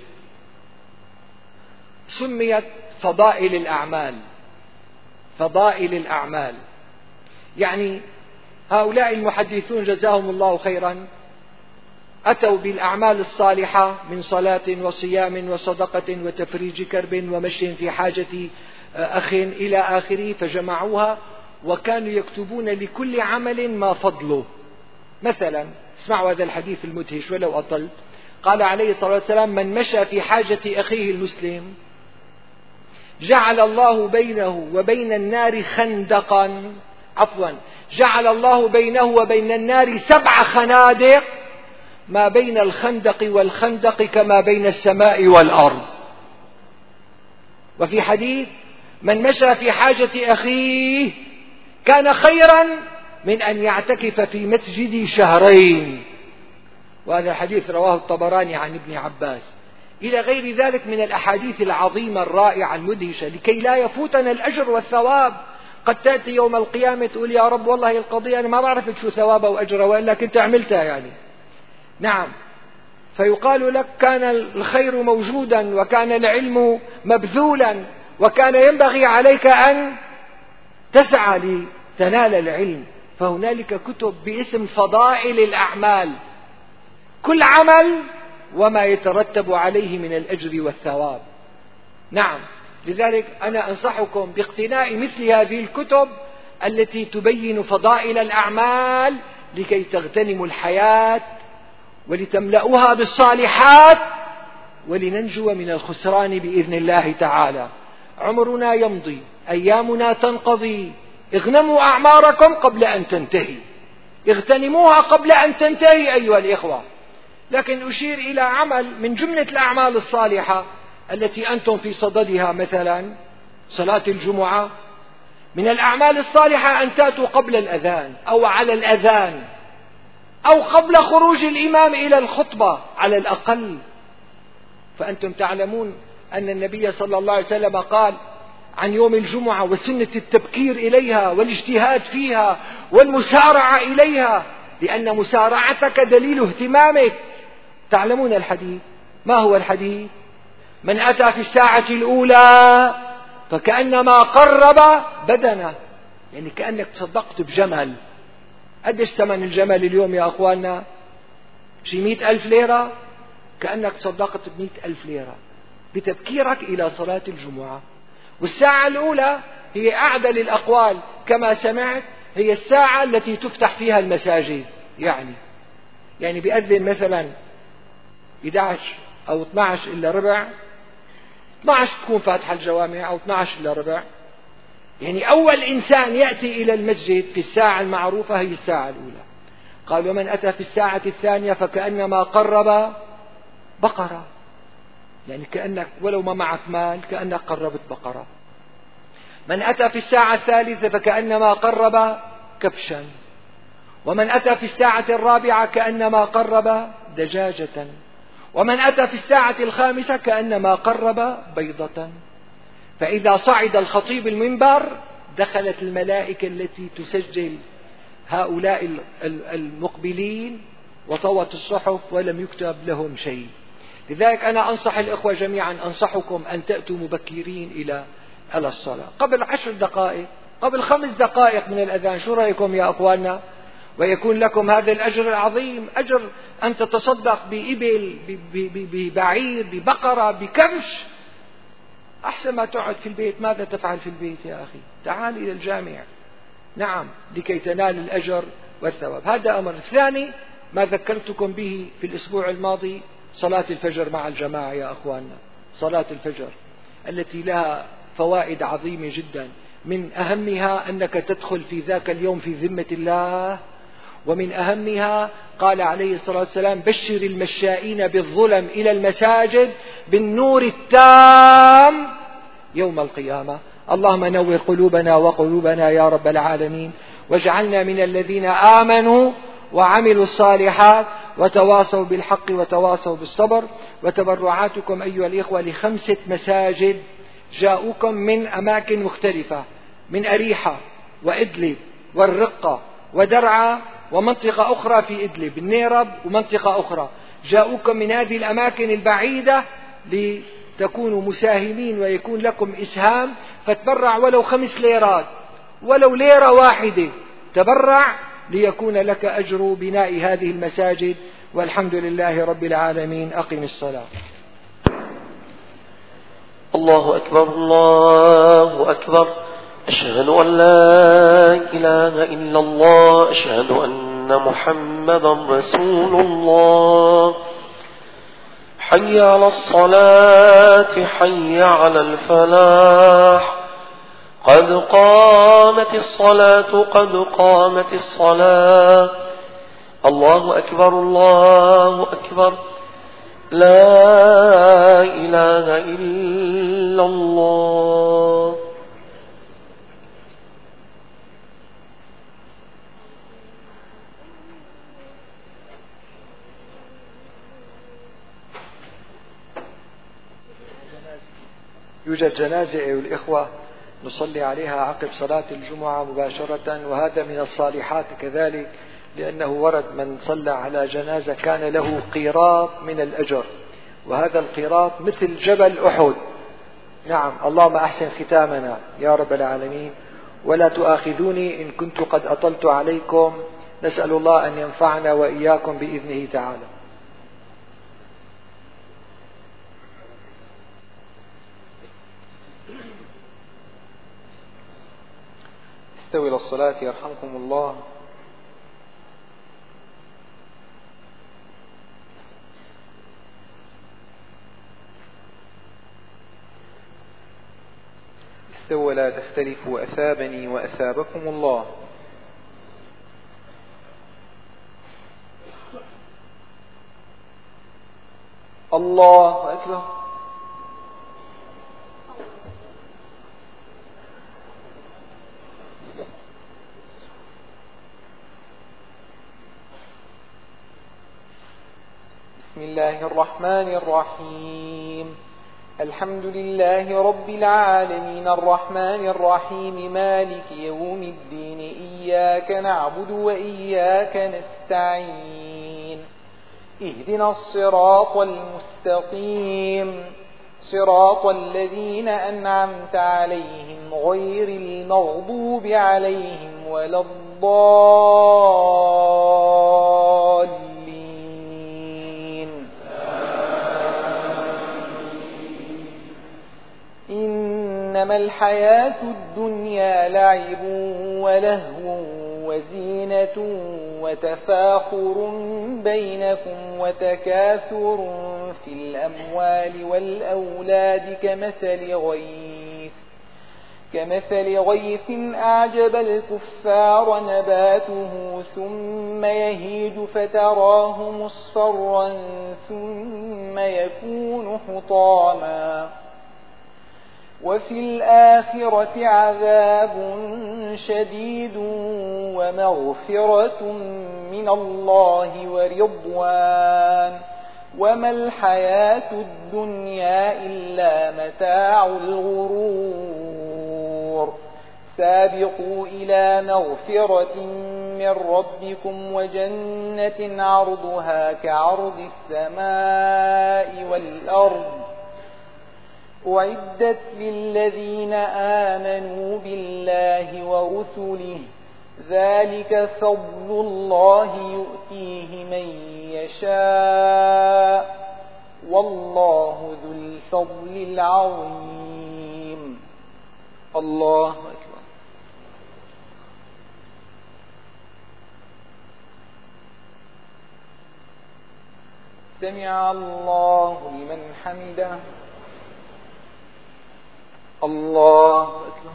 سميت فضائل الأعمال. فضائل الأعمال يعني هؤلاء المحدثون جزاهم الله خيرا أتوا بالأعمال الصالحة من صلاة وصيام وصدقة وتفريج كرب ومشي في حاجة أخ إلى آخره، فجمعوها وكانوا يكتبون لكل عمل ما فضله. مثلا اسمعوا هذا الحديث المدهش ولو أطلت. قال عليه الصلاة والسلام: من مشى في حاجة أخيه المسلم جعل الله بينه وبين النار خندقا عفوا جعل الله بينه وبين النار سبع خنادق ما بين الخندق والخندق كما بين السماء والأرض. وفي حديث: من مشى في حاجة أخيه كان خيرا من أن يعتكف في مسجد شهرين. وهذا الحديث رواه الطبراني عن ابن عباس، إلى غير ذلك من الأحاديث العظيمة الرائعة المدهشة، لكي لا يفوتنا الأجر والثواب. قد تأتي يوم القيامة تقول: يا رب والله القضية أنا ما بعرفت شو ثوابها وأجرها، وإلا كنت عملتها يعني. نعم، فيقال لك: كان الخير موجودا وكان العلم مبذولا وكان ينبغي عليك أن تسعى لتنال العلم. فهنالك كتب باسم فضائل الأعمال، كل عمل وما يترتب عليه من الأجر والثواب. نعم، لذلك أنا أنصحكم باقتناء مثل هذه الكتب التي تبين فضائل الأعمال لكي تغتنموا الحياة ولتملؤها بالصالحات ولننجو من الخسران بإذن الله تعالى. عمرنا يمضي، أيامنا تنقضي، اغنموا أعماركم قبل أن تنتهي، اغتنموها قبل أن تنتهي أيها الإخوة. لكن أشير إلى عمل من جملة الأعمال الصالحة التي أنتم في صددها، مثلا صلاة الجمعة. من الأعمال الصالحة أن تأتوا قبل الأذان أو على الأذان أو قبل خروج الإمام إلى الخطبة على الأقل. فأنتم تعلمون أن النبي صلى الله عليه وسلم قال عن يوم الجمعة وسنة التبكير إليها والاجتهاد فيها والمسارعة إليها، لأن مسارعتك دليل اهتمامك. تعلمون الحديث؟ ما هو الحديث؟ من أتى في الساعة الأولى فكأنما قرب بدنه، يعني كأنك تصدقت بجمل. قديش ثمن الجمل اليوم يا أخواننا؟ شي مئة ألف ليرة. كأنك صدقت بمئة ألف ليرة بتبكيرك إلى صلاة الجمعة. والساعة الأولى هي أعدل الأقوال كما سمعت، هي الساعة التي تفتح فيها المساجد. يعني يعني بيأذن مثلا إحدى عشر أو اثني عشر إلا ربع، اثني عشر تكون فاتحة الجوامع أو اثني عشر إلا ربع. يعني أول إنسان يأتي إلى المسجد في الساعة المعروفة هي الساعة الأولى. قال: ومن أتى في الساعة الثانية فكأنما قرب بقرة، يعني كأنك ولو ما معك مال كأنك قربت بقرة. من أتى في الساعة الثالثة فكأنما قرب كبشا، ومن أتى في الساعة الرابعة كأنما قرب دجاجة، ومن أتى في الساعة الخامسة كأنما قرب بيضة. فإذا صعد الخطيب المنبر دخلت الملائكة التي تسجل هؤلاء المقبلين وطوت الصحف ولم يكتب لهم شيء. لذلك أنا أنصح الإخوة جميعا، أنصحكم أن تأتوا مبكرين إلى إلى الصلاة قبل عشر دقائق، قبل خمس دقائق من الأذان. شو رأيكم يا أخواننا؟ ويكون لكم هذا الأجر العظيم، أجر أن تتصدق بإبل، ببعير، ببقرة، بكبش، أحسن ما تقعد في البيت. ماذا تفعل في البيت يا أخي؟ تعال إلى الجامع، نعم، لكي تنال الأجر والثواب. هذا أمر. الثاني ما ذكرتكم به في الأسبوع الماضي، صلاة الفجر مع الجماعة يا أخواننا. صلاة الفجر التي لها فوائد عظيمة جدا، من أهمها أنك تدخل في ذاك اليوم في ذمة الله، ومن أهمها قال عليه الصلاة والسلام: بشر المشائين بالظلم إلى المساجد بالنور التام يوم القيامة. اللهم نور قلوبنا وقلوبنا يا رب العالمين، واجعلنا من الذين آمنوا وعملوا الصالحات وتواصوا بالحق وتواصوا بالصبر. وتبرعاتكم أيها الإخوة لخمسة مساجد جاءوكم من أماكن مختلفة، من أريحة وإدلب والرقة ودرعا ومنطقة أخرى في إدلب، النيرب ومنطقة أخرى. جاءوكم من هذه الأماكن البعيدة لتكونوا مساهمين ويكون لكم إسهام، فتبرع ولو خمس ليرات، ولو ليرة واحدة تبرع ليكون لك أجر بناء هذه المساجد. والحمد لله رب العالمين. أقم الصلاة.
الله أكبر الله أكبر. أشهد أن لا إله إلا الله. أشهد أن محمدا رسول الله. حي على الصلاة، حي على الفلاح. قد قامت الصلاة، قد قامت الصلاة. الله أكبر الله أكبر. لا إله إلا الله.
يوجد جنازة أيها الإخوة نصلي عليها عقب صلاة الجمعة مباشرة، وهذا من الصالحات كذلك، لأنه ورد من صلى على جنازة كان له قيراط من الأجر، وهذا القيراط مثل جبل أحد. نعم. اللهم أحسن ختامنا يا رب العالمين، ولا تؤاخذوني إن كنت قد أطلت عليكم. نسأل الله أن ينفعنا وإياكم بإذنه تعالى. استووا إلى الصلاة يرحمكم الله. استووا لا تختلفوا، أثابني وأثابكم الله. الله أكبر. بسم الله الرحمن الرحيم. الحمد لله رب العالمين الرحمن الرحيم مالك يوم الدين. إياك نعبد وإياك نستعين. اهدنا الصراط المستقيم، صراط الذين أنعمت عليهم غير المغضوب عليهم ولا الضالين. إنما الحياة الدنيا لعب ولهو وزينة وتفاخر بينكم وتكاثر في الأموال والأولاد كمثل غيث كمثل غيث أعجب الكفار نباته ثم يهيج فتراه مصفرا ثم يكون حطاما
وفي الآخرة عذاب شديد ومغفرة من الله ورضوان وما الحياة الدنيا إلا متاع الغرور سابقوا إلى مغفرة من ربكم وجنة عرضها كعرض السماء والأرض أعدت للذين آمنوا بالله ورسله ذلك فضل الله يؤتيه من يشاء والله ذو الفضل العظيم. الله أكبر. سمع الله لمن حمده. الله أكبر.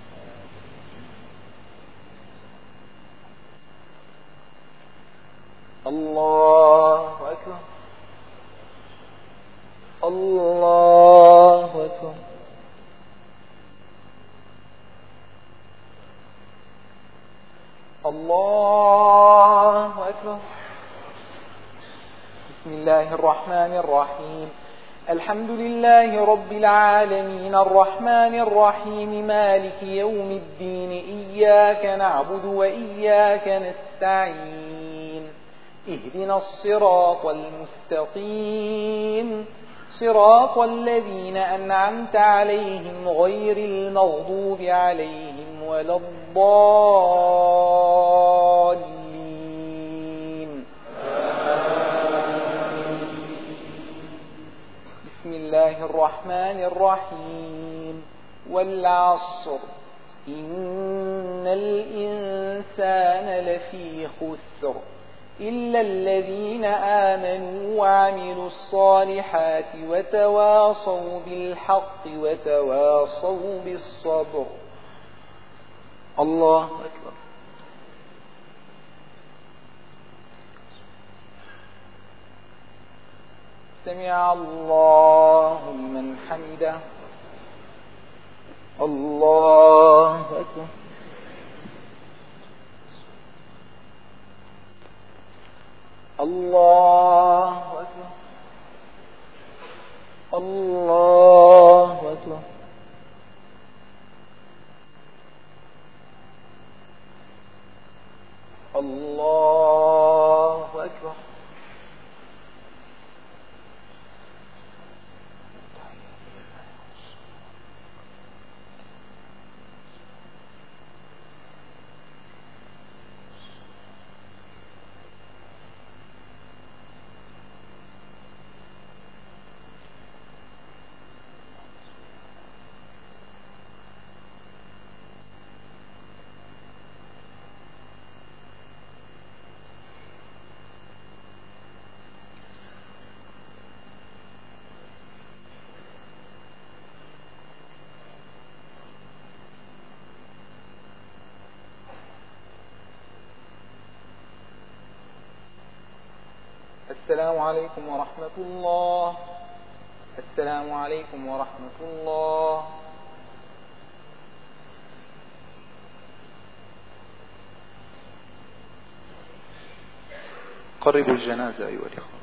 الله أكبر. الله أكبر. الله أكبر. بسم الله الرحمن الرحيم. الحمد لله رب العالمين الرحمن الرحيم مالك يوم الدين إياك نعبد وإياك نستعين اهدنا الصراط المستقيم صراط الذين أنعمت عليهم غير المغضوب عليهم ولا الضالين. بسم الله الرحمن الرحيم. والعصر إن الإنسان لفي خسر إلا الذين آمنوا وعملوا الصالحات وتواصوا بالحق وتواصوا بالصبر. الله أكبر. سمع الله لمن حمده. الله أكبر. الله أكبر. الله أكبر. الله أكبر. السلام عليكم ورحمة الله. السلام عليكم ورحمة الله. قربوا الجنازة أيها الإخوة.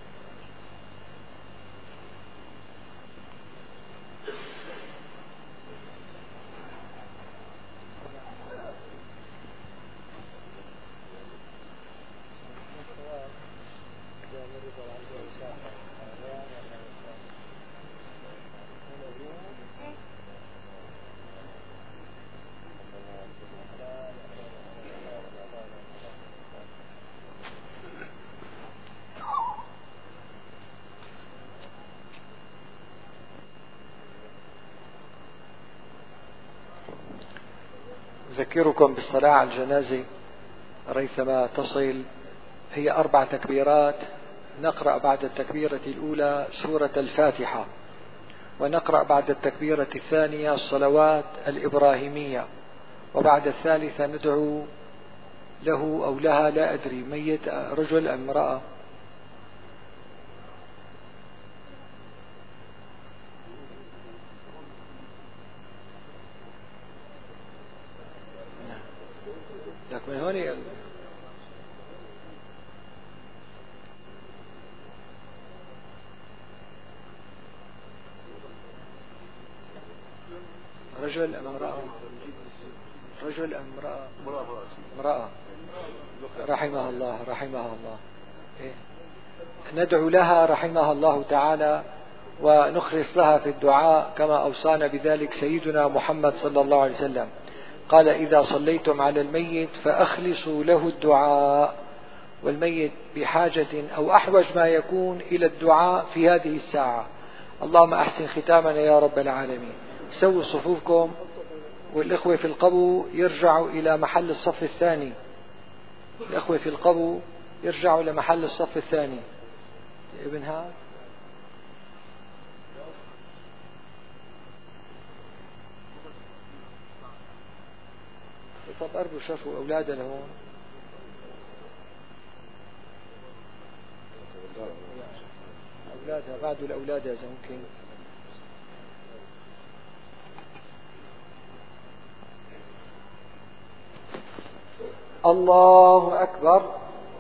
أذكركم بالصلاة على الجنازة ريثما تصل. هي أربع تكبيرات. نقرأ بعد التكبيرة الأولى سورة الفاتحة، ونقرأ بعد التكبيرة الثانية الصلوات الإبراهيمية، وبعد الثالثة ندعو له أو لها لا أدري ميت رجل أم امرأة. هوني رجل أم امرأة؟ رجل أم امرأة؟ امرأة رحمها الله رحمها الله. إيه؟ ندعو لها رحمها الله تعالى ونخلص لها في الدعاء كما أوصانا بذلك سيدنا محمد صلى الله عليه وسلم. قال إذا صليتم على الميت فأخلصوا له الدعاء، والميت بحاجة أو أحوج ما يكون إلى الدعاء في هذه الساعة. اللهم أحسن ختامنا يا رب العالمين. سووا صفوفكم، والإخوة في القبو يرجعوا إلى محل الصف الثاني. الإخوة في القبو يرجعوا إلى محل الصف الثاني. ابن هاد طب قربوا شافوا أولادها لهون. أولادها بعدوا الأولاد إذا ممكن. الله أكبر.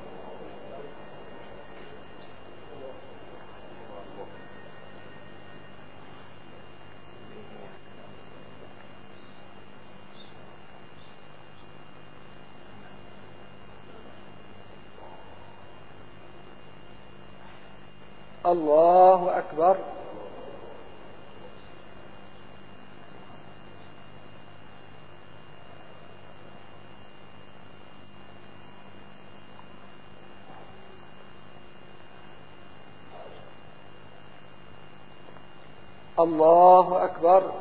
الله أكبر. الله أكبر.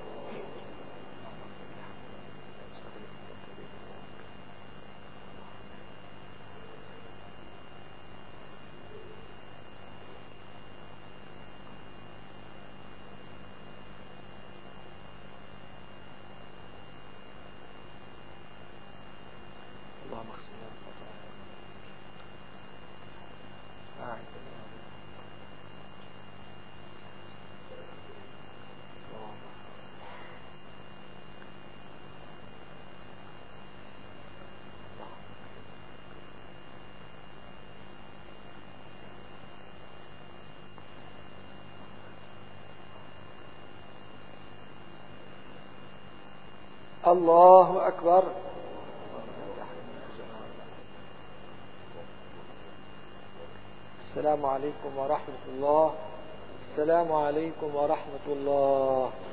الله أكبر. السلام عليكم ورحمة الله. السلام عليكم ورحمة الله.